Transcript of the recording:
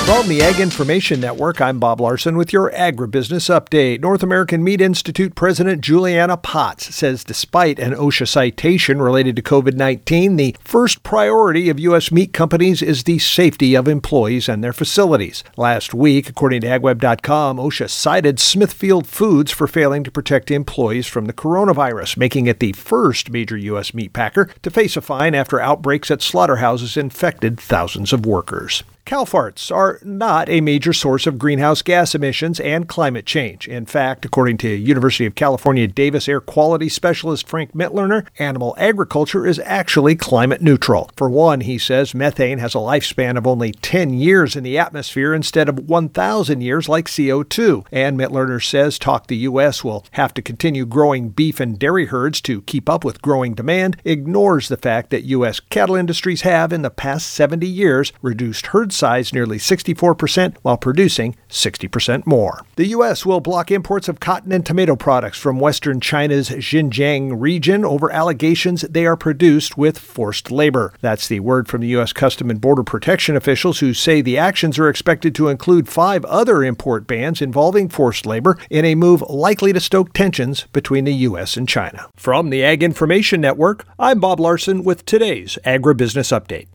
From the Ag Information Network, I'm Bob Larson with your Agribusiness Update. North American Meat Institute President Juliana Potts says despite an OSHA citation related to COVID-19, the first priority of U.S. meat companies is the safety of employees and their facilities. Last week, according to AgWeb.com, OSHA cited Smithfield Foods for failing to protect employees from the coronavirus, making it the first major U.S. meat packer to face a fine after outbreaks at slaughterhouses infected thousands of workers. Cow farts are not a major source of greenhouse gas emissions and climate change. In fact, according to University of California Davis air quality specialist Frank Mitlerner, animal agriculture is actually climate neutral. For one, he says methane has a lifespan of only 10 years in the atmosphere instead of 1,000 years like CO2. And Mitlerner says the U.S. will have to continue growing beef and dairy herds to keep up with growing demand, ignores the fact that U.S. cattle industries have, in the past 70 years, reduced herd size nearly 64% while producing 60% more. The U.S. will block imports of cotton and tomato products from western China's Xinjiang region over allegations they are produced with forced labor. That's the word from the U.S. Customs and Border Protection officials, who say the actions are expected to include 5 other import bans involving forced labor in a move likely to stoke tensions between the U.S. and China. From the Ag Information Network, I'm Bob Larson with today's Agribusiness Update.